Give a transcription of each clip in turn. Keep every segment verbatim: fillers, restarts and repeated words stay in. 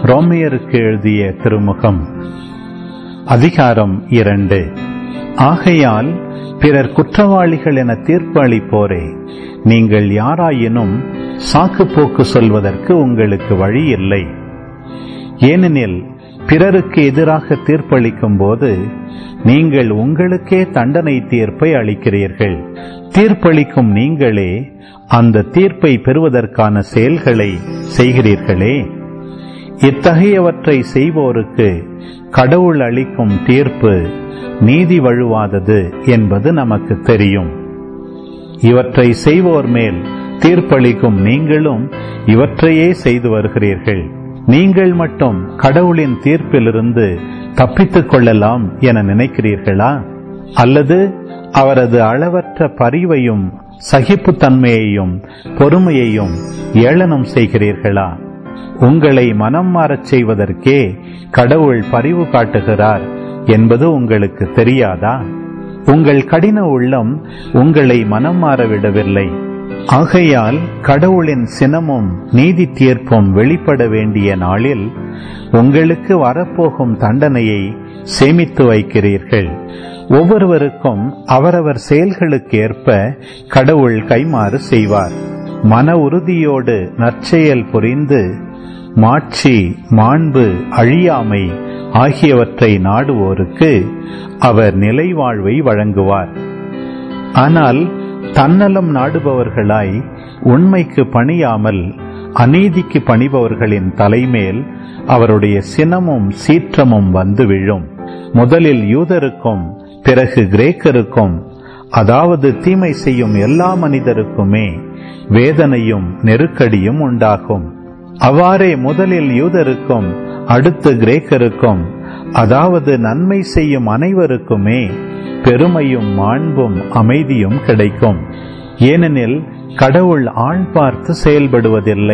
ரோமையருக்கு எழுதிய திருமுகம் அதிகாரம் இரண்டு. ஆகையால் பிறர் குற்றவாளிகள் என தீர்ப்பு அளிப்போரே, நீங்கள் யாராயினும் சாக்கு போக்கு சொல்வதற்கு உங்களுக்கு வழி இல்லை. ஏனெனில் பிறருக்கு எதிராக தீர்ப்பளிக்கும் போது நீங்கள் உங்களுக்கே தண்டனை தீர்ப்பை அளிக்கிறீர்கள். தீர்ப்பளிக்கும் நீங்களே அந்த தீர்ப்பை பெறுவதற்கான செயல்களை செய்கிறீர்களே. இத்தகையவற்றை செய்வோருக்கு கடவுள் அளிக்கும் தீர்ப்பு நீதி வழுவாதது என்பது நமக்கு தெரியும். இவற்றை செய்வோர் மேல் தீர்ப்பளிக்கும் நீங்களும் இவற்றையே செய்து வருகிறீர்கள். நீங்கள் மட்டும் கடவுளின் தீர்ப்பிலிருந்து தப்பித்துக் கொள்ளலாம் என நினைக்கிறீர்களா? அல்லது அவரது அளவற்ற பரிவையும் சகிப்புத்தன்மையையும் பொறுமையையும் ஏளனம் செய்கிறீர்களா? உங்களை மனம் மாறச் செய்வதற்கே கடவுள் பரிவு காட்டுகிறார் என்பது உங்களுக்கு தெரியாதா? உங்கள் கடின உள்ளம் உங்களை மனம் மாறவிடவில்லை. ஆகையால் கடவுளின் சினமும் நீதி தீர்ப்பும் வெளிப்பட வேண்டிய நாளில் உங்களுக்கு வரப்போகும் தண்டனையை சேமித்து வைக்கிறீர்கள். ஒவ்வொருவருக்கும் அவரவர் செயல்களுக்கு ஏற்ப கடவுள் கைமாறு செய்வார். மன உறுதியோடு நற்செயல் புரிந்து மாட்சி, மாண்பு, அழியாமை ஆகியவற்றை நாடுவோருக்கு அவர் நிலைவாழ்வை வழங்குவார். ஆனால் தன்னலம் நாடுபவர்களாய் உண்மைக்கு பணியாமல் அநீதிக்கு பணிபவர்களின் தலைமேல் அவருடைய சினமும் சீற்றமும் வந்து விழும். முதலில் யூதருக்கும் பிறகு கிரேக்கருக்கும், அதாவது தீமை செய்யும் எல்லா மனிதருக்குமே வேதனையும் நெருக்கடியும் உண்டாகும். அவ்வாறே முதலில் யூதருக்கும் அடுத்து கிரேக்கருக்கும், அதாவது நன்மை செய்யும் அனைவருக்குமே பெருமையும் மாண்பும் அமைதியும் கிடைக்கும். ஏனெனில் கடவுள் ஆள் பார்த்து செயல்படுவதில்லை.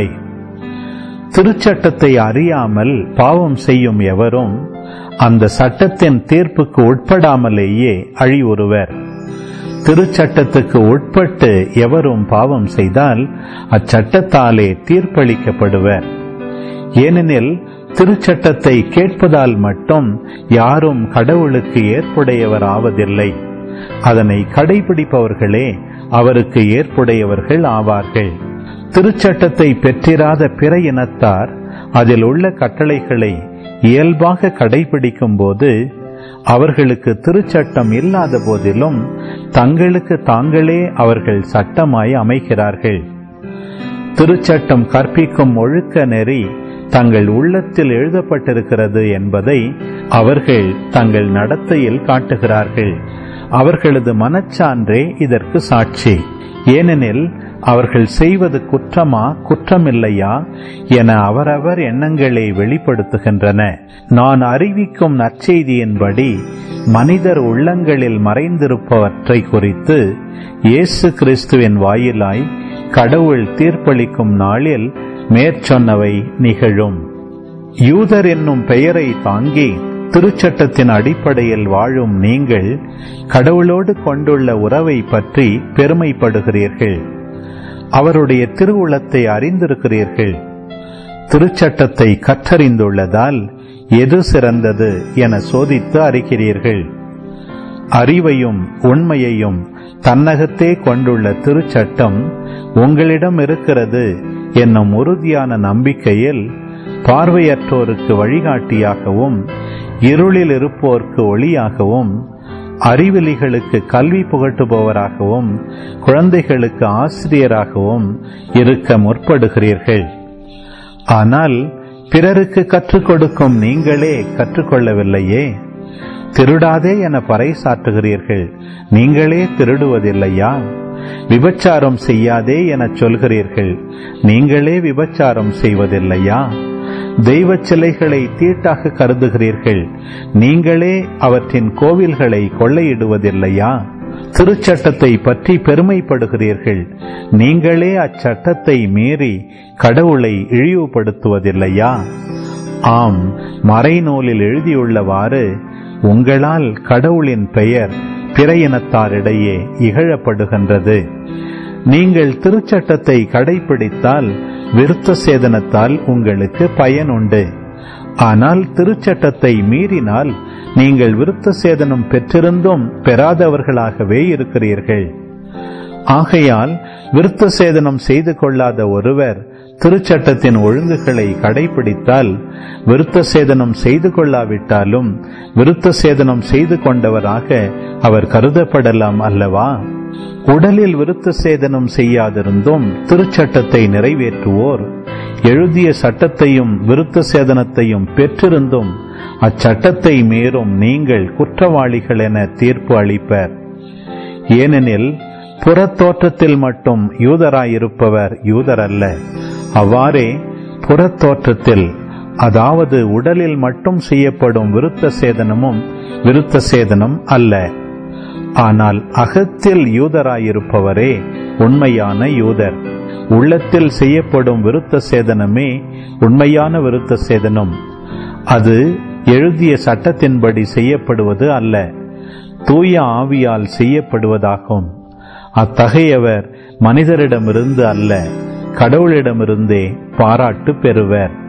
திருச்சட்டத்தை அறியாமல் பாவம் செய்யும் எவரும் அந்த சட்டத்தின் தீர்ப்புக்கு உட்படாமலேயே அழிவுறுவர். திருச்சட்டத்துக்கு உட்பட்டு எவரும் பாவம் செய்தால் அச்சட்டத்தாலே தீர்ப்பளிக்கப்படுவர். ஏனெனில் திருச்சட்டத்தை கேட்பதால் மட்டும் யாரும் கடவுளுக்கு ஏற்புடையவர் ஆவதில்லை. அதனை கடைபிடிப்பவர்களே அவருக்கு ஏற்புடையவர்கள் ஆவார்கள். திருச்சட்டத்தை பெற்றிராத பிற இனத்தார் அதில் உள்ள கட்டளைகளை இயல்பாக கடைபிடிக்கும் போது அவர்களுக்கு திருச்சட்டம் இல்லாத போதிலும் தங்களுக்கு தாங்களே அவர்கள் சட்டமாய் அமைகிறார்கள். திருச்சட்டம் கற்பிக்கும் ஒழுக்க நெறி தங்கள் உள்ளத்தில் எழுதப்பட்டிருக்கிறது என்பதை அவர்கள் தங்கள் நடத்தையில் காட்டுகிறார்கள். அவர்களது மனச்சான்றே இதற்கு சாட்சி. ஏனெனில் அவர்கள் செய்வது குற்றமா குற்றமில்லையா என அவரவர் எண்ணங்களை வெளிப்படுத்துகின்றன. நான் அறிவிக்கும் நற்செய்தியின்படி மனிதர் உள்ளங்களில் மறைந்திருப்பவற்றை குறித்து இயேசு கிறிஸ்துவின் வாயிலாய் கடவுள் தீர்ப்பளிக்கும் நாளில் மேற்சொன்னவை நிகழும். யூதர் என்னும் பெயரை தாங்கி திருச்சட்டத்தின் அடிப்படையில் வாழும் நீங்கள் கடவுளோடு கொண்டுள்ள உறவை பற்றி பெருமைப்படுகிறீர்கள். அவருடைய திருவுளத்தை அறிந்திருக்கிறீர்கள். திருச்சட்டத்தை கற்றறிந்துள்ளதால் எது சிறந்தது என சோதித்து அறிகிறீர்கள். அறிவையும் உண்மையையும் தன்னகத்தே கொண்டுள்ள திருச்சட்டம் உங்களிடம் இருக்கிறது என்னும் உறுதியான நம்பிக்கையில் பார்வையற்றோருக்கு வழிகாட்டியாகவும் இருளில் இருப்போர்க்கு ஒளியாகவும் அறிவிலிகளுக்கு கல்வி புகட்டுபவராகவும் குழந்தைகளுக்கு ஆசிரியராகவும் இருக்க முற்படுகிறீர்கள். ஆனால் பிறருக்கு கற்றுக் கொடுக்கும் நீங்களே கற்றுக்கொள்ளவில்லையே. திருடாதே என பறைசாற்றுகிறீர்கள், நீங்களே திருடுவதில்லையா? விபச்சாரம் செய்யாதே என சொல்கிறீர்கள், நீங்களே விபச்சாரம் செய்வதில்லையா? தெய்வ சிலைகளை தீட்டாக கருதுகிறீர்கள், நீங்களே அவற்றின் கோவில்களை கொள்ளையிடுவதில்லையா? திருச்சட்டத்தை பற்றி பெருமைப்படுகிறீர்கள், நீங்களே அச்சட்டத்தை மீறி கடவுளை இழிவுபடுத்துவதில்லையா? ஆம், மறைநூலில் எழுதியுள்ளவாறு உங்களால் கடவுளின் பெயர் பிற இனத்தாரிடையே இகழப்படுகின்றது. நீங்கள் திருச்சட்டத்தை கடைபிடித்தால் விருத்த சேதனத்தால் உங்களுக்கு பயன் உண்டு. ஆனால் திருச்சட்டத்தை மீறினால் நீங்கள் விருத்த சேதனம் பெற்றிருந்தும் பெறாதவர்களாகவே இருக்கிறீர்கள். ஆகையால் விருத்த சேதனம் செய்து கொள்ளாத ஒருவர் திருச்சட்டத்தின் ஒழுங்குகளை கடைபிடித்தால் விருத்த சேதனம் செய்து கொள்ளாவிட்டாலும் விருத்த சேதனம் செய்து கொண்டவராக அவர் கருதப்படலாம் அல்லவா? உடலில் விருத்த சேதனம் செய்யாதிருந்தும் திருச்சட்டத்தை நிறைவேற்றுவோர் எழுதிய சட்டத்தையும் விருத்த சேதனத்தையும் பெற்றிருந்தும் அச்சட்டத்தை மீறும் நீங்கள் குற்றவாளிகள் என தீர்ப்பு அளிப்பர். ஏனெனில் புறத்தோற்றத்தில் மட்டும் யூதராயிருப்பவர் யூதர் அல்ல. அவ்வாறே புறத்தோற்றத்தில், அதாவது உடலில் மட்டும் செய்யப்படும் விருத்த சேதனமும் விருத்த சேதனம் அல்ல. ஆனால் அகத்தில் யூதராயிருப்பவரே உண்மையான யூதர். உள்ளத்தில் செய்யப்படும் விருத்த சேதனமே உண்மையான விருத்த சேதனம். அது எழுதிய சட்டத்தின்படி செய்யப்படுவது அல்ல, தூய ஆவியால் செய்யப்படுவதாகும். அத்தகையவர் மனிதரிடமிருந்து அல்ல, கடவுளிடமிருந்தே பாராட்டு பெறுவர்.